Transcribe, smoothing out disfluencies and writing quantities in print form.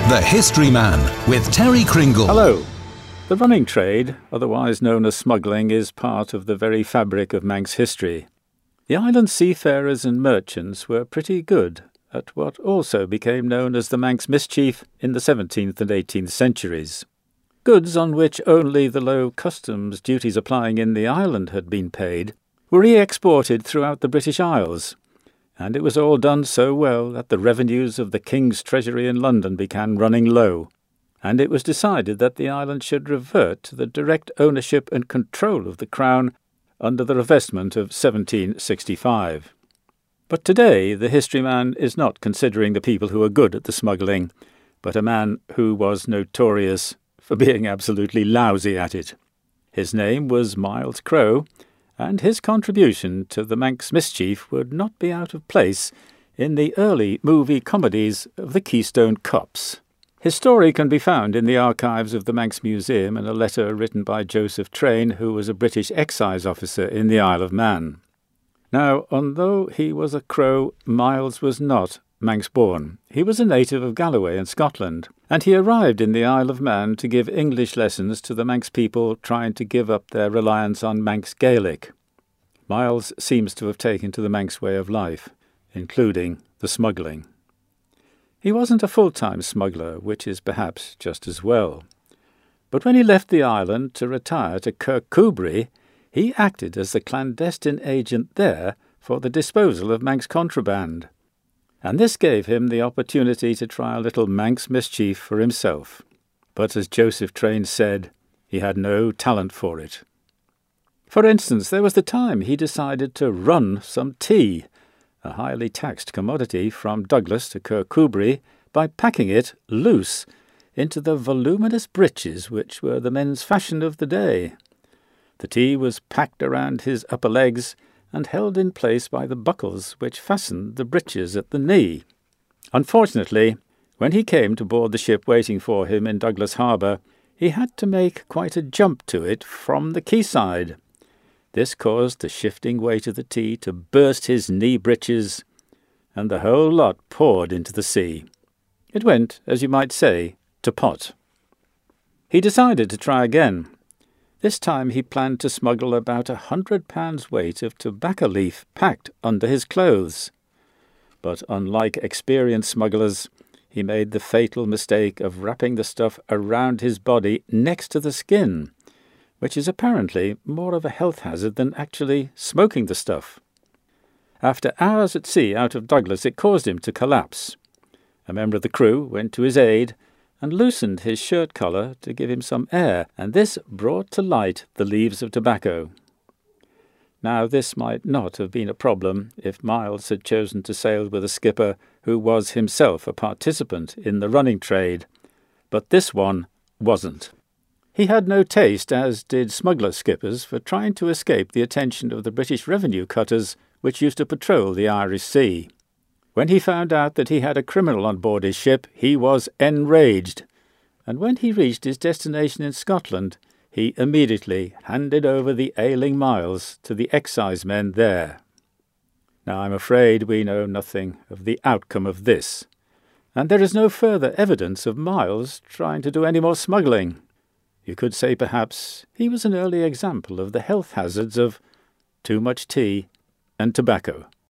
The History Man with Terry Kringle. Hello. The running trade, otherwise known as smuggling, is part of the very fabric of Manx history. The island seafarers and merchants were pretty good at what also became known as the Manx mischief in the 17th and 18th centuries. Goods on which only the low customs duties applying in the island had been paid were re-exported throughout the British Isles, and it was all done so well that the revenues of the King's Treasury in London began running low, and it was decided that the island should revert to the direct ownership and control of the Crown under the revestment of 1765. But today the history man is not considering the people who are good at the smuggling, but a man who was notorious for being absolutely lousy at it. His name was Miles Crowe, and his contribution to the Manx mischief would not be out of place in the early movie comedies of the Keystone Cops. His story can be found in the archives of the Manx Museum in a letter written by Joseph Train, who was a British excise officer in the Isle of Man. Now, although he was a Crow, Miles was not Manx-born. He was a native of Galloway in Scotland, and he arrived in the Isle of Man to give English lessons to the Manx people trying to give up their reliance on Manx Gaelic. Miles seems to have taken to the Manx way of life, including the smuggling. He wasn't a full-time smuggler, which is perhaps just as well. But when he left the island to retire to Kirkcudbright, he acted as the clandestine agent there for the disposal of Manx contraband, and this gave him the opportunity to try a little Manx mischief for himself. But as Joseph Train said, he had no talent for it. For instance, there was the time he decided to run some tea, a highly taxed commodity, from Douglas to Kirkcudbright by packing it loose into the voluminous breeches which were the men's fashion of the day. The tea was packed around his upper legs and held in place by the buckles which fastened the breeches at the knee. Unfortunately, when he came to board the ship waiting for him in Douglas Harbour, he had to make quite a jump to it from the quayside. This caused the shifting weight of the tea to burst his knee breeches, and the whole lot poured into the sea. It went, as you might say, to pot. He decided to try again. This time he planned to smuggle about £100 weight of tobacco leaf packed under his clothes. But unlike experienced smugglers, he made the fatal mistake of wrapping the stuff around his body next to the skin, which is apparently more of a health hazard than actually smoking the stuff. After hours at sea out of Douglas, it caused him to collapse. A member of the crew went to his aid and loosened his shirt collar to give him some air, and this brought to light the leaves of tobacco. Now, this might not have been a problem if Miles had chosen to sail with a skipper who was himself a participant in the running trade, but this one wasn't. He had no taste, as did smuggler skippers, for trying to escape the attention of the British revenue cutters which used to patrol the Irish Sea. When he found out that he had a criminal on board his ship, he was enraged, and when he reached his destination in Scotland, he immediately handed over the ailing Miles to the excisemen there. Now, I'm afraid we know nothing of the outcome of this, and there is no further evidence of Miles trying to do any more smuggling. You could say perhaps he was an early example of the health hazards of too much tea and tobacco.